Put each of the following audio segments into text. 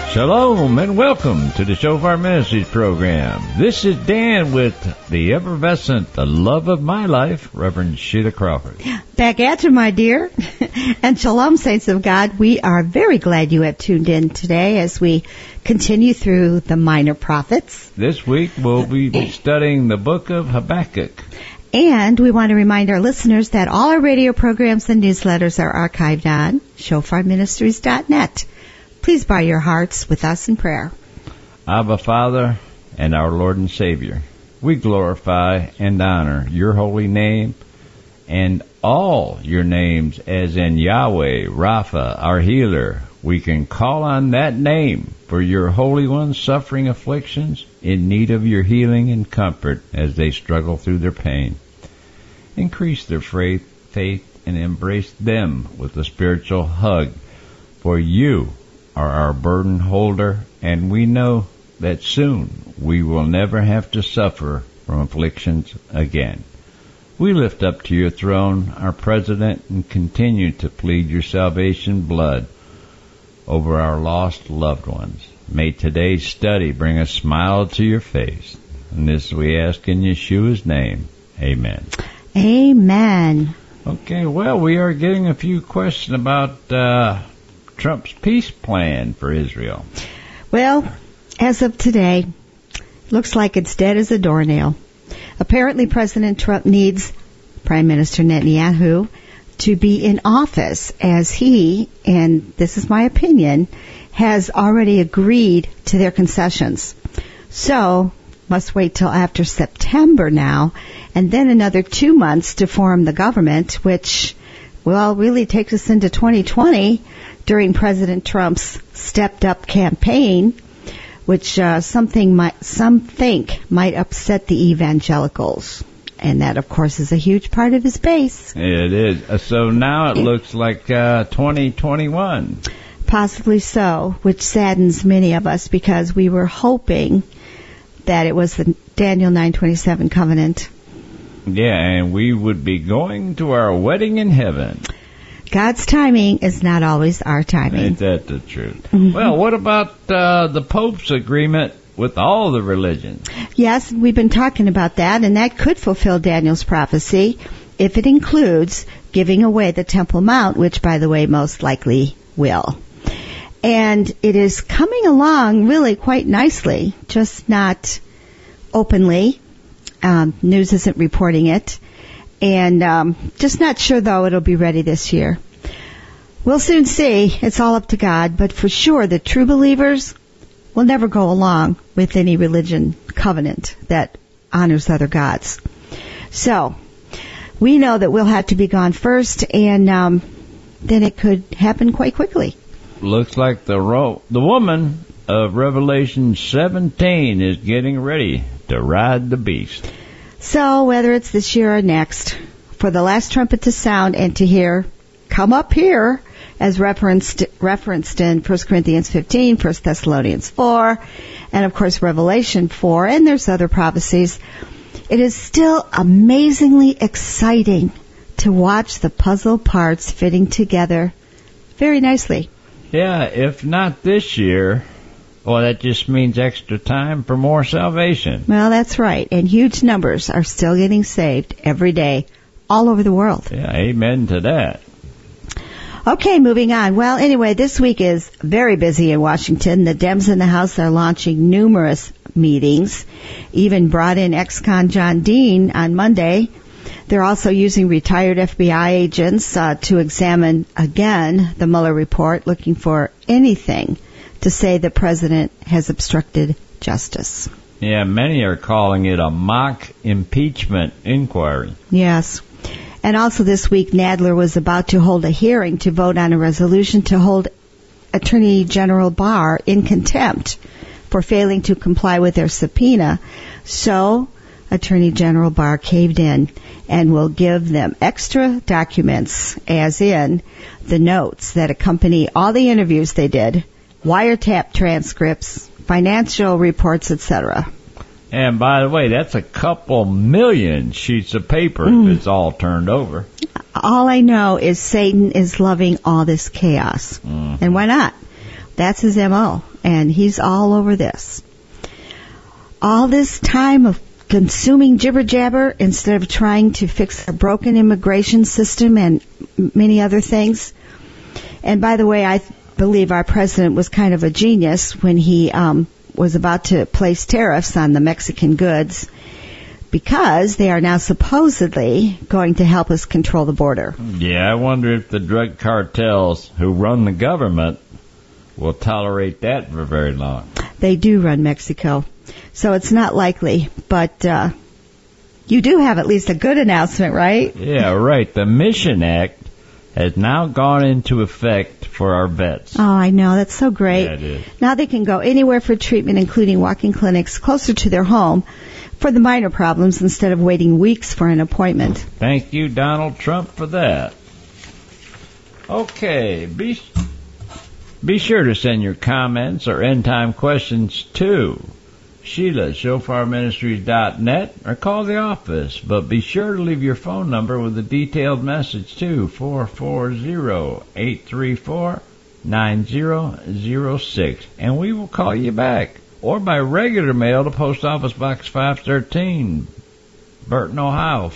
Shalom and welcome to the Shofar Ministries program. This is Dan with the effervescent, the love of my life, Reverend Sheila Crawford. Back at you, my dear. And shalom, saints of God. We are very glad you have tuned in today as we continue through the minor prophets. This week we'll be studying the book of Habakkuk. And we want to remind our listeners that all our radio programs and newsletters are archived on shofarministries.net. Please bow your hearts with us in prayer. Abba, Father, and our Lord and Savior, we glorify and honor your holy name and all your names, as in Yahweh, Rapha, our healer. We can call on that name for your holy ones suffering afflictions, in need of your healing and comfort as they struggle through their pain. Increase their faith and embrace them with a spiritual hug, for you are our burden holder, and we know that soon we will never have to suffer from afflictions again. We lift up to your throne our president and continue to plead your salvation blood over our lost loved ones. May today's study bring a smile to your face. And this we ask in Yeshua's name. Amen. Amen. Okay, well, we are getting a few questions about Trump's peace plan for Israel. Well, as of today, looks like it's dead as a doornail. Apparently, President Trump needs Prime Minister Netanyahu to be in office, as he, and this is my opinion, has already agreed to their concessions. So, must wait till after September now, and then another 2 months to form the government, which, well, really takes us into 2020 during President Trump's stepped-up campaign, which some think might upset the evangelicals. And that, of course, is a huge part of his base. It is. So now it looks like 2021. Possibly so, which saddens many of us because we were hoping that it was the Daniel 9:27 covenant. Yeah, and we would be going to our wedding in heaven. God's timing is not always our timing. Ain't that the truth? Mm-hmm. Well, what about the Pope's agreement with all the religions? Yes, we've been talking about that, and that could fulfill Daniel's prophecy if it includes giving away the Temple Mount, which, by the way, most likely will. And it is coming along really quite nicely, just not openly. News isn't reporting it. And just not sure, though, it'll be ready this year. We'll soon see. It's all up to God. But for sure, the true believers will never go along with any religion covenant that honors other gods. So, we know that we'll have to be gone first, and then it could happen quite quickly. Looks like the woman of Revelation 17 is getting ready to ride the beast. So, whether it's this year or next, for the last trumpet to sound and to hear, come up here, as referenced in 1 Corinthians 15, 1 Thessalonians 4, and of course Revelation 4, and there's other prophecies, it is still amazingly exciting to watch the puzzle parts fitting together very nicely. Yeah, if not this year, well, that just means extra time for more salvation. Well, that's right. And huge numbers are still getting saved every day all over the world. Yeah, amen to that. Okay, moving on. Well, anyway, this week is very busy in Washington. The Dems in the House are launching numerous meetings, even brought in ex-con John Dean on Monday. They're also using retired FBI agents to examine, again, the Mueller report, looking for anything to say the president has obstructed justice. Yeah, many are calling it a mock impeachment inquiry. Yes. And also this week, Nadler was about to hold a hearing to vote on a resolution to hold Attorney General Barr in contempt for failing to comply with their subpoena. So, Attorney General Barr caved in and will give them extra documents, as in the notes that accompany all the interviews they did, wiretap transcripts, financial reports, etc. And by the way, that's a couple million sheets of paper if it's all turned over. All I know is Satan is loving all this chaos. And why not? That's his M.O. and he's all over this. All this time of consuming jibber-jabber instead of trying to fix a broken immigration system and many other things. And by the way, I believe our president was kind of a genius when he was about to place tariffs on the Mexican goods, because they are now supposedly going to help us control the border. Yeah, I wonder if the drug cartels who run the government will tolerate that for very long. They do run Mexico, so it's not likely. But you do have at least a good announcement, right? Yeah, right. The Mission Act has now gone into effect for our vets. Oh, I know. That's so great. Yeah, it is. Now they can go anywhere for treatment, including walk-in clinics closer to their home for the minor problems instead of waiting weeks for an appointment. Thank you, Donald Trump, for that. Okay, be sure to send your comments or end-time questions to Sheila at ShofarMinistries.net or call the office. But be sure to leave your phone number with a detailed message to 440-834-9006, and we will call you back. Or by regular mail to Post Office Box 513, Burton, Ohio,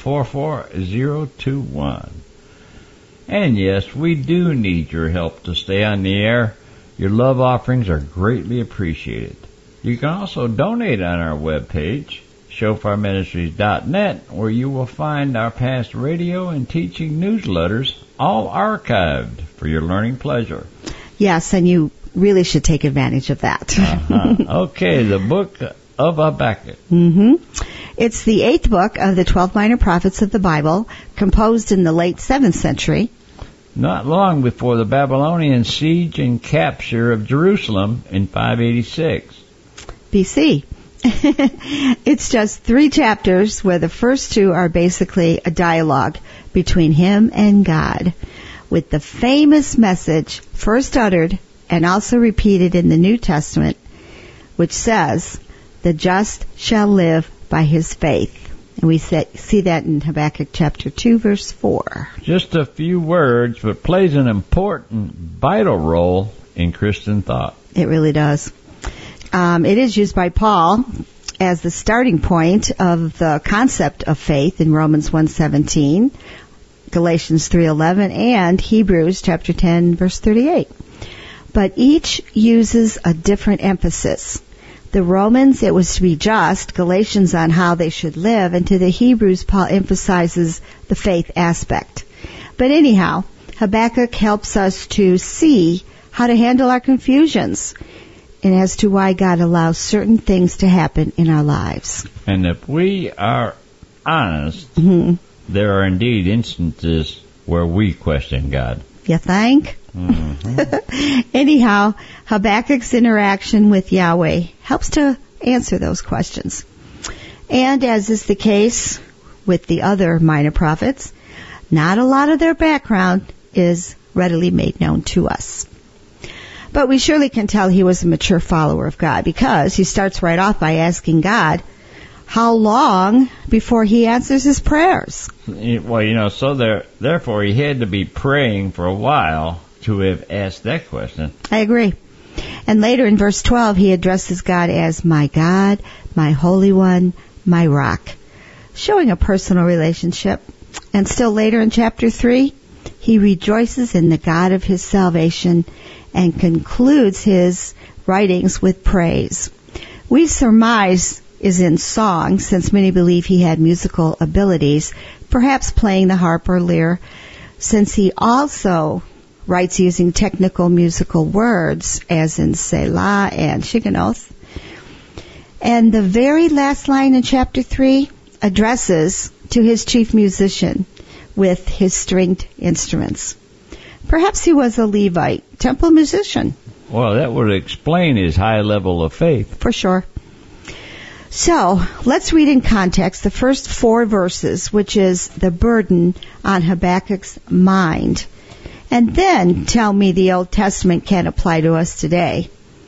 44021. And yes, we do need your help to stay on the air. Your love offerings are greatly appreciated. You can also donate on our webpage, ShofarMinistries.net, where you will find our past radio and teaching newsletters, all archived for your learning pleasure. Yes, and you really should take advantage of that. Okay, the book of Habakkuk. It's the 8th book of the 12 minor prophets of the Bible, composed in the late 7th century. Not long before the Babylonian siege and capture of Jerusalem in 586. BC. It's just 3 chapters where the first 2 are basically a dialogue between him and God, with the famous message first uttered and also repeated in the New Testament, which says, "The just shall live by his faith." And we see that in Habakkuk chapter 2, verse 4. Just a few words, but plays an important, vital role in Christian thought. It really does. It is used by Paul as the starting point of the concept of faith in Romans 1:17, Galatians 3:11, and Hebrews chapter 10, verse 38. But each uses a different emphasis. The Romans, it was to be just, Galatians on how they should live, and to the Hebrews, Paul emphasizes the faith aspect. But anyhow, Habakkuk helps us to see how to handle our confusions and as to why God allows certain things to happen in our lives. And if we are honest, there are indeed instances where we question God. You think? Anyhow, Habakkuk's interaction with Yahweh helps to answer those questions. And as is the case with the other minor prophets, not a lot of their background is readily made known to us. But we surely can tell he was a mature follower of God, because he starts right off by asking God how long before he answers his prayers. Well, therefore he had to be praying for a while to have asked that question. I agree. And later in verse 12, he addresses God as my God, my Holy One, my Rock, showing a personal relationship. And still later in chapter 3, he rejoices in the God of his salvation and concludes his writings with praise. We surmise is in song, since many believe he had musical abilities, perhaps playing the harp or lyre, since he also writes using technical musical words, as in Selah and Shiganoth. And the very last line in chapter 3 addresses to his chief musician with his stringed instruments. Perhaps he was a Levite, temple musician. Well, that would explain his high level of faith. For sure. So, let's read in context the first 4 verses, which is the burden on Habakkuk's mind. And then tell me the Old Testament can apply to us today.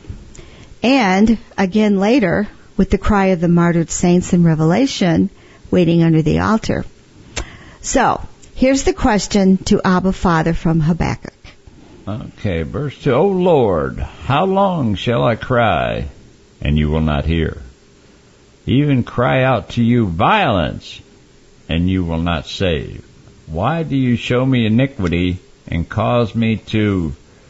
And again later, with the cry of the martyred saints in Revelation, waiting under the altar. So, here's the question to Abba Father from Habakkuk. Okay, verse 2. O Lord, how long shall I cry, and you will not hear? Even cry out to you violence, and you will not save. Why do you show me iniquity and cause me to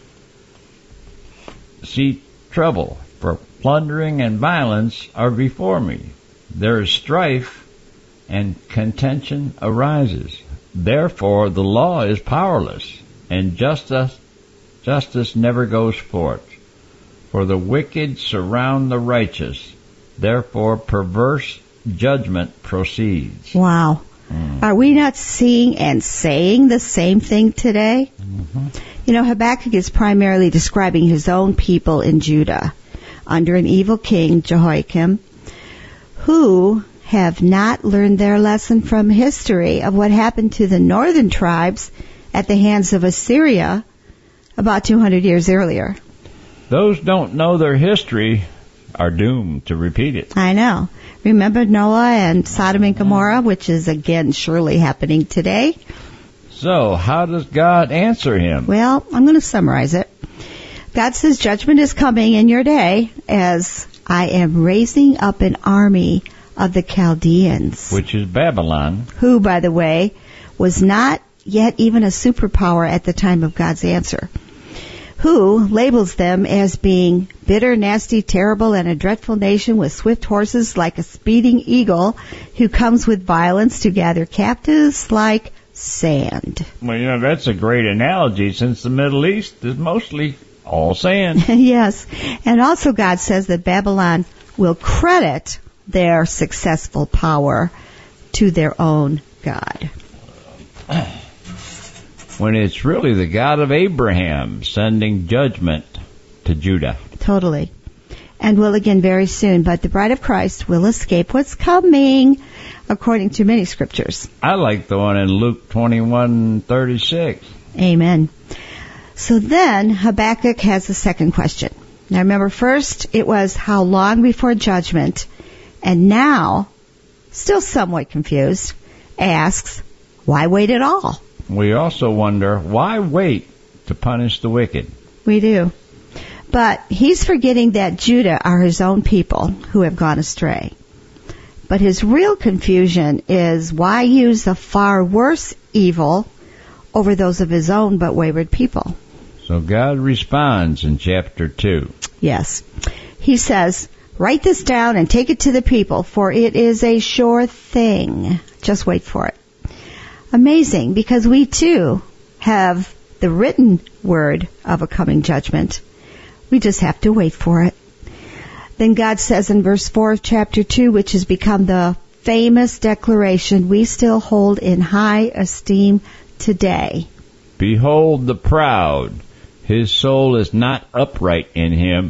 see trouble? For plundering and violence are before me. There is strife and contention arises. Therefore the law is powerless, and justice never goes forth. For the wicked surround the righteous. Therefore perverse judgment proceeds. Wow. Are we not seeing and saying the same thing today? Mm-hmm. You know, Habakkuk is primarily describing his own people in Judah under an evil king, Jehoiakim, who have not learned their lesson from history of what happened to the northern tribes at the hands of Assyria about 200 years earlier. Those don't know their history are doomed to repeat it. I know. Remember Noah and Sodom and Gomorrah, which is again surely happening today? So, how does God answer him? Well, I'm going to summarize it. God says judgment is coming in your day as I am raising up an army of the Chaldeans. Which is Babylon. Who, by the way, was not yet even a superpower at the time of God's answer. Who labels them as being bitter, nasty, terrible, and a dreadful nation with swift horses like a speeding eagle who comes with violence to gather captives like sand. Well, you know, that's a great analogy since the Middle East is mostly all sand. Yes. And also God says that Babylon will credit their successful power to their own God. When it's really the God of Abraham sending judgment to Judah. Totally. And will again very soon. But the bride of Christ will escape what's coming, according to many scriptures. I like the one in Luke 21:36. Amen. So then Habakkuk has a second question. Now remember, first it was how long before judgment, and now, still somewhat confused, asks, why wait at all? We also wonder, why wait to punish the wicked? We do. But he's forgetting that Judah are his own people who have gone astray. But his real confusion is why use a far worse evil over those of his own but wayward people? So God responds in chapter 2. Yes. He says, write this down and take it to the people, for it is a sure thing. Just wait for it. Amazing, because we too have the written word of a coming judgment. We just have to wait for it. Then God says in verse 4 of chapter 2, which has become the famous declaration we still hold in high esteem today. Behold the proud, his soul is not upright in him,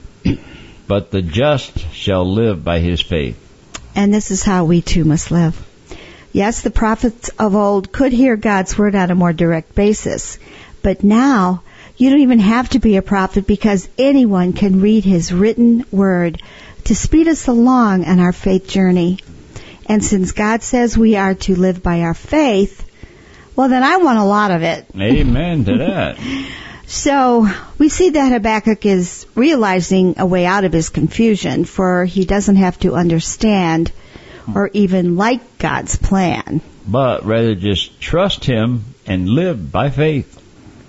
but the just shall live by his faith. And this is how we too must live. Yes, the prophets of old could hear God's word on a more direct basis, but now you don't even have to be a prophet because anyone can read his written word to speed us along on our faith journey. And since God says we are to live by our faith, well then I want a lot of it. Amen to that. So we see that Habakkuk is realizing a way out of his confusion, for he doesn't have to understand or even like God's plan. But rather just trust him and live by faith.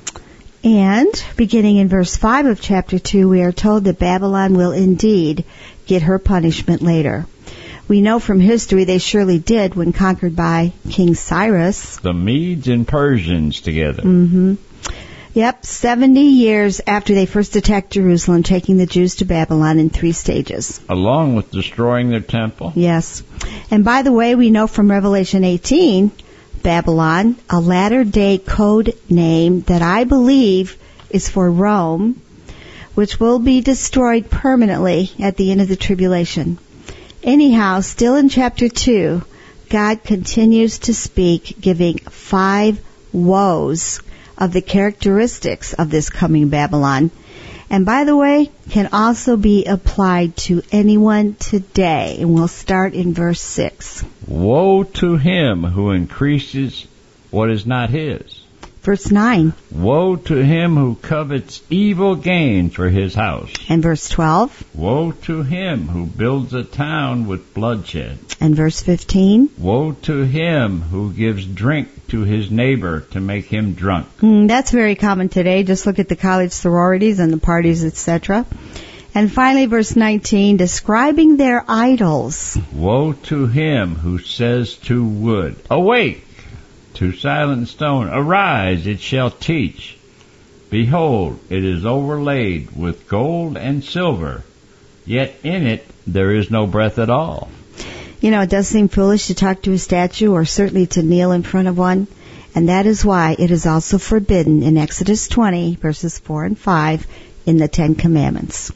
And beginning in verse 5 of chapter 2, we are told that Babylon will indeed get her punishment later. We know from history they surely did when conquered by King Cyrus. The Medes and Persians together. Mm-hmm. Yep, 70 years after they first attacked Jerusalem, taking the Jews to Babylon in 3 stages. Along with destroying their temple. Yes. And by the way, we know from Revelation 18, Babylon, a latter-day code name that I believe is for Rome, which will be destroyed permanently at the end of the tribulation. Anyhow, still in chapter 2, God continues to speak, giving 5 woes of the characteristics of this coming Babylon. And by the way, can also be applied to anyone today. And we'll start in verse 6. Woe to him who increases what is not his. Verse 9. Woe to him who covets evil gain for his house. And verse 12. Woe to him who builds a town with bloodshed. And verse 15. Woe to him who gives drink to his neighbor to make him drunk. That's very common today. Just look at the college sororities and the parties, etc. And finally, verse 19, describing their idols. Woe to him who says to wood, awake, to silent stone, arise, it shall teach. Behold, it is overlaid with gold and silver, yet in it there is no breath at all. You know, it does seem foolish to talk to a statue or certainly to kneel in front of one. And that is why it is also forbidden in Exodus 20, verses 4 and 5 in the Ten Commandments.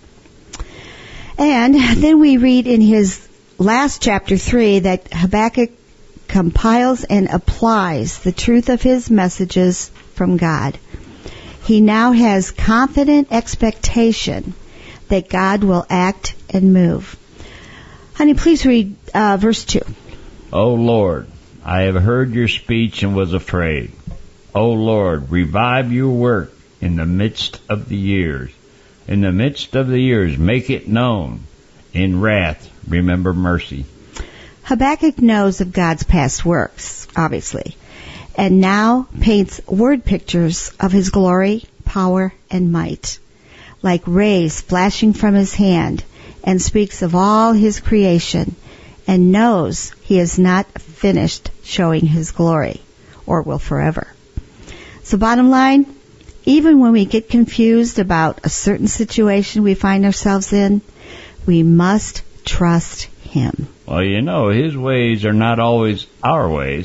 And then we read in his last chapter 3 that Habakkuk compiles and applies the truth of his messages from God. He now has confident expectation that God will act and move. Honey, please read verse 2. O Lord, I have heard your speech and was afraid. O Lord, revive your work in the midst of the years. In the midst of the years, make it known. In wrath, remember mercy. Habakkuk knows of God's past works, obviously, and now paints word pictures of his glory, power, and might, like rays flashing from his hand, and speaks of all his creation, and knows he is not finished showing his glory, or will forever. So bottom line, even when we get confused about a certain situation we find ourselves in, we must trust him. Well, you know, his ways are not always our ways.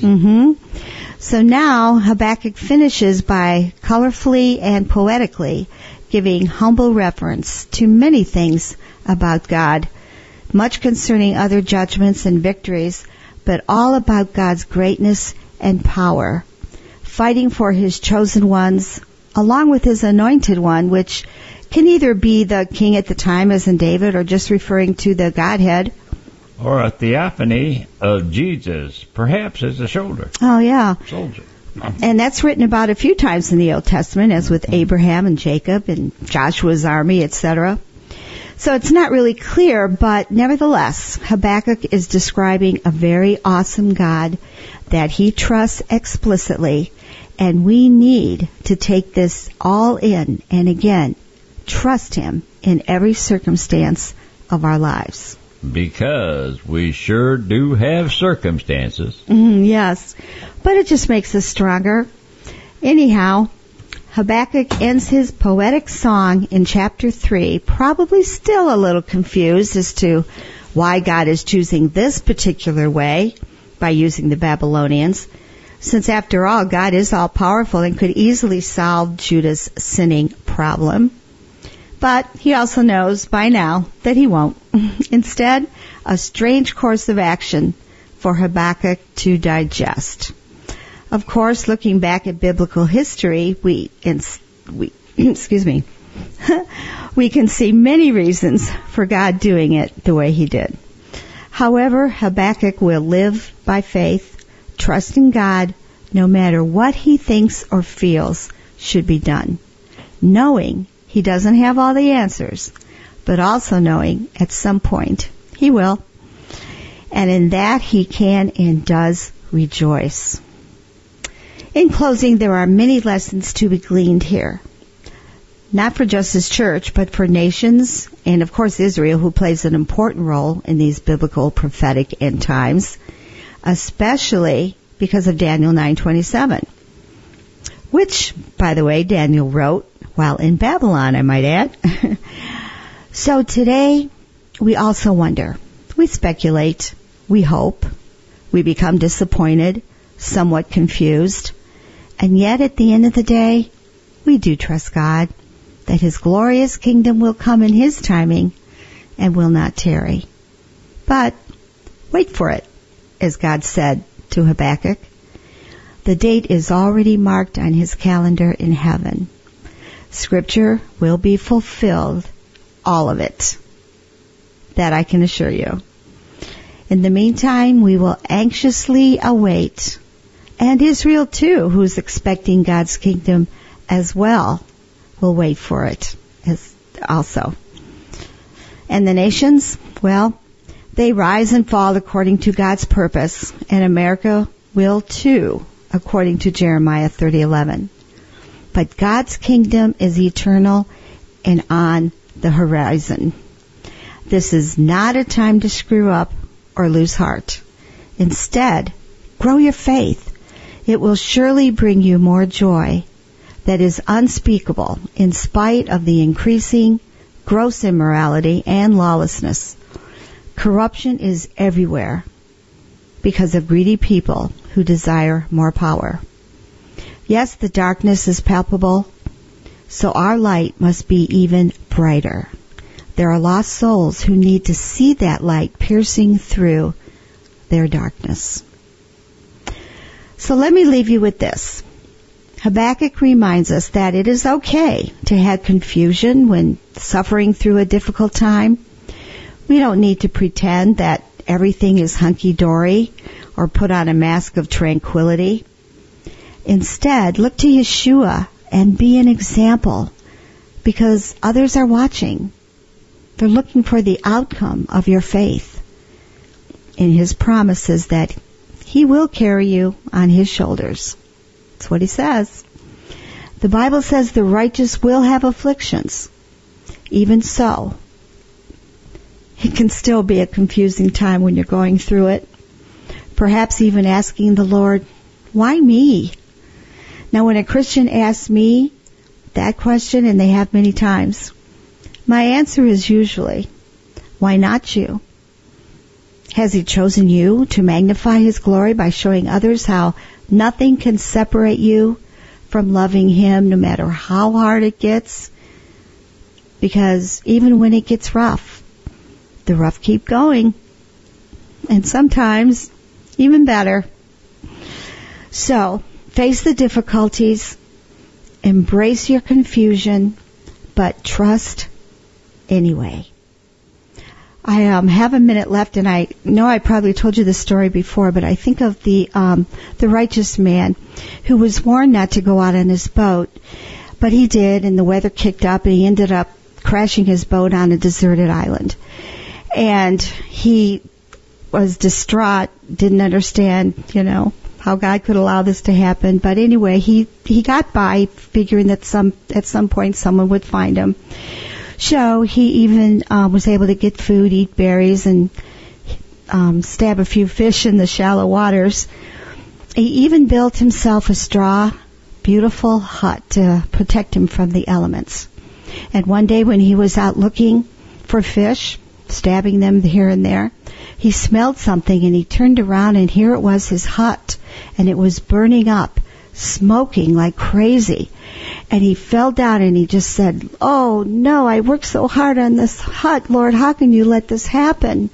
So now Habakkuk finishes by colorfully and poetically giving humble reference to many things about God, much concerning other judgments and victories, but all about God's greatness and power, fighting for his chosen ones, along with his anointed one, which can either be the king at the time, as in David, or just referring to the Godhead. Or a theophany of Jesus, perhaps as a soldier. Oh, yeah. Soldier. And that's written about a few times in the Old Testament, as with Abraham and Jacob and Joshua's army, etc. So it's not really clear, but nevertheless, Habakkuk is describing a very awesome God that he trusts explicitly, and we need to take this all in and again, trust him in every circumstance of our lives. Because we sure do have circumstances. Yes, but it just makes us stronger. Anyhow, Habakkuk ends his poetic song in chapter 3, probably still a little confused as to why God is choosing this particular way by using the Babylonians, since after all, God is all-powerful and could easily solve Judah's sinning problem. But he also knows by now that he won't. Instead, a strange course of action for Habakkuk to digest. Of course, looking back at biblical history, we can see many reasons for God doing it the way he did. However, Habakkuk will live by faith, trusting God no matter what he thinks or feels should be done, knowing he doesn't have all the answers, but also knowing at some point he will. And in that he can and does rejoice. In closing, there are many lessons to be gleaned here. Not for just his church, but for nations, and of course Israel, who plays an important role in these biblical prophetic end times, especially because of Daniel 9:27, which, by the way, Daniel wrote while in Babylon, I might add. So today, we also wonder, we speculate, we hope, we become disappointed, somewhat confused, and yet at the end of the day, we do trust God that his glorious kingdom will come in his timing and will not tarry. But wait for it, as God said to Habakkuk. The date is already marked on his calendar in heaven. Scripture will be fulfilled, all of it. That I can assure you. In the meantime, we will anxiously await And Israel, too, who's expecting God's kingdom as well, will wait for it as also. And the nations, well, they rise and fall according to God's purpose, and America will too, according to Jeremiah 30:11. But God's kingdom is eternal and on the horizon. This is not a time to screw up or lose heart. Instead, grow your faith. It will surely bring you more joy that is unspeakable in spite of the increasing gross immorality and lawlessness. Corruption is everywhere because of greedy people who desire more power. Yes, the darkness is palpable, so our light must be even brighter. There are lost souls who need to see that light piercing through their darkness. So let me leave you with this. Habakkuk reminds us that it is okay to have confusion when suffering through a difficult time. We don't need to pretend that everything is hunky-dory or put on a mask of tranquility. Instead, look to Yeshua and be an example because others are watching. They're looking for the outcome of your faith in His promises that He will carry you on His shoulders. That's what He says. The Bible says the righteous will have afflictions. Even so, it can still be a confusing time when you're going through it. Perhaps even asking the Lord, why me? Now, when a Christian asks me that question, and they have many times, my answer is usually, why not you? Has He chosen you to magnify His glory by showing others how nothing can separate you from loving Him no matter how hard it gets? Because even when it gets rough, the rough keep going. And sometimes even better. So, face the difficulties, embrace your confusion, but trust anyway. I have a minute left, and I know I probably told you this story before, but I think of the righteous man who was warned not to go out on his boat, but he did, and the weather kicked up, and he ended up crashing his boat on a deserted island. And he was distraught, didn't understand, how God could allow this to happen. But anyway, he got by, figuring that at some point someone would find him. So he even was able to get food, eat berries, and stab a few fish in the shallow waters. He even built himself a straw, beautiful hut to protect him from the elements. And one day when he was out looking for fish, stabbing them here and there, he smelled something, and he turned around, and here it was, his hut, and it was burning up, smoking like crazy. And he fell down and he just said, "Oh no, I worked so hard on this hut, Lord, how can you let this happen?"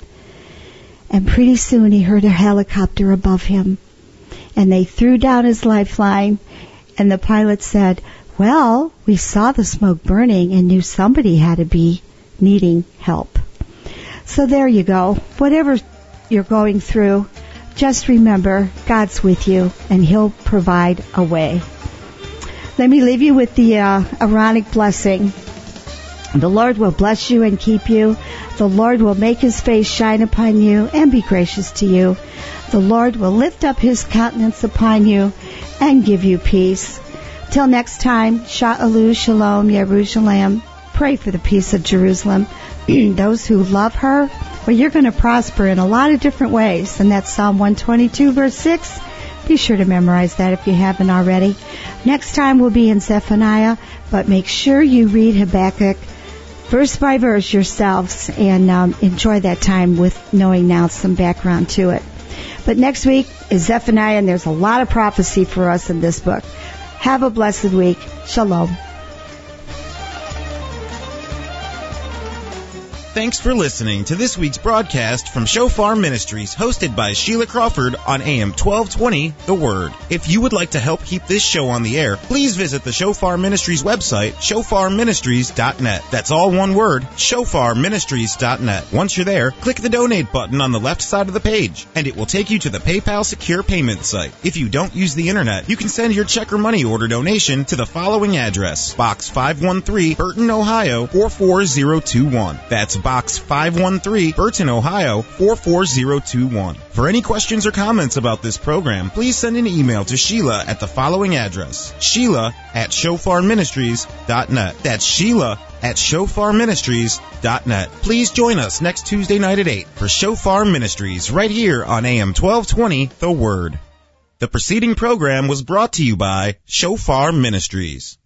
And pretty soon he heard a helicopter above him, and they threw down his lifeline, and the pilot said, "Well, we saw the smoke burning and knew somebody had to be needing help." So there you go. Whatever you're going through, just remember God's with you and He'll provide a way. Let me leave you with the Aaronic blessing. The Lord will bless you and keep you. The Lord will make His face shine upon you and be gracious to you. The Lord will lift up His countenance upon you and give you peace. Till next time, Sha'alu Shalom Yerushalayim. Pray for the peace of Jerusalem. Those who love her, well, you're going to prosper in a lot of different ways. And that's Psalm 122, verse 6. Be sure to memorize that if you haven't already. Next time we'll be in Zephaniah, but make sure you read Habakkuk verse by verse yourselves and enjoy that time with knowing now some background to it. But next week is Zephaniah, and there's a lot of prophecy for us in this book. Have a blessed week. Shalom. Thanks for listening to this week's broadcast from Shofar Ministries, hosted by Sheila Crawford on AM 1220, The Word. If you would like to help keep this show on the air, please visit the Shofar Ministries website, shofarministries.net. That's all one word, shofarministries.net. Once you're there, click the donate button on the left side of the page, and it will take you to the PayPal secure payment site. If you don't use the internet, you can send your check or money order donation to the following address: Box 513, Burton, Ohio 44021. That's Box 513, Burton, Ohio 44021. For any questions or comments about this program, please send an email to Sheila at the following address: Sheila@shofarministries.net. That's Sheila@shofarministries.net. Please join us next Tuesday night at 8 for Shofar Ministries right here on AM 1220, The Word. The preceding program was brought to you by Shofar Ministries.